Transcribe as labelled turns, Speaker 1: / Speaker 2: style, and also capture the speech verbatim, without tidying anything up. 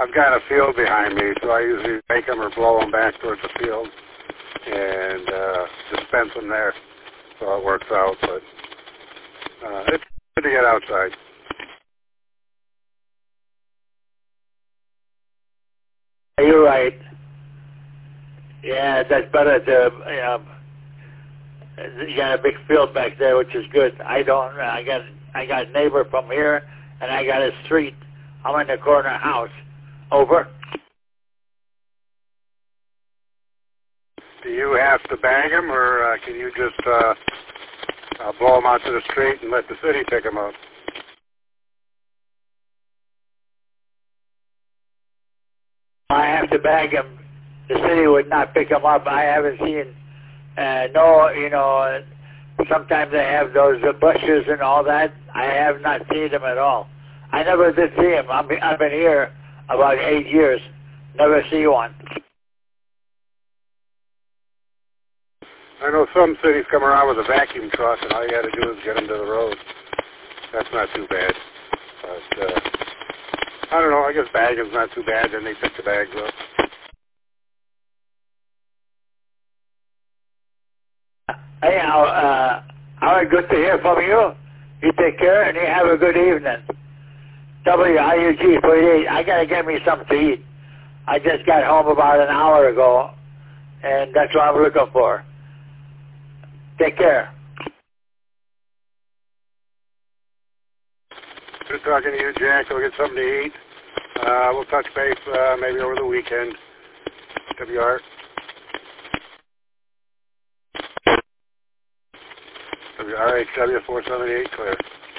Speaker 1: I've got a field behind me, so I usually make them or blow them back towards the field and uh, dispense them there. So it works out, but uh, it's good to get outside.
Speaker 2: You're right. Yeah, that's better to, you know, you got a big field back there, which is good. I don't, I got, I got a neighbor from here, and I got a street. I'm in the corner house. Over.
Speaker 1: Do you have to bag them, or uh, can you just uh, uh, blow them out to the street and let the city pick them up?
Speaker 2: I have to bag them. The city would not pick them up. I haven't seen, uh, no, you know, sometimes they have those uh, bushes and all that. I have not seen them at all. I never did see them. I've been, I've been here about eight years. Never see one.
Speaker 1: I know some cities come around with a vacuum truck, and all you got to do is get them to the road. That's not too bad. But, uh, I don't know. I guess bagging's not too bad. Then they pick the bags up.
Speaker 2: Hey, uh, all right, good to hear from you. You take care, and you have a good evening. W I U G forty-eight. I got to get me something to eat. I just got home about an hour ago, and that's what I'm looking for. Take care.
Speaker 1: Good talking to you, Jack. Go get something to eat. Uh, we'll touch base uh, maybe over the weekend. W R. W R H W four seventy-eight, clear.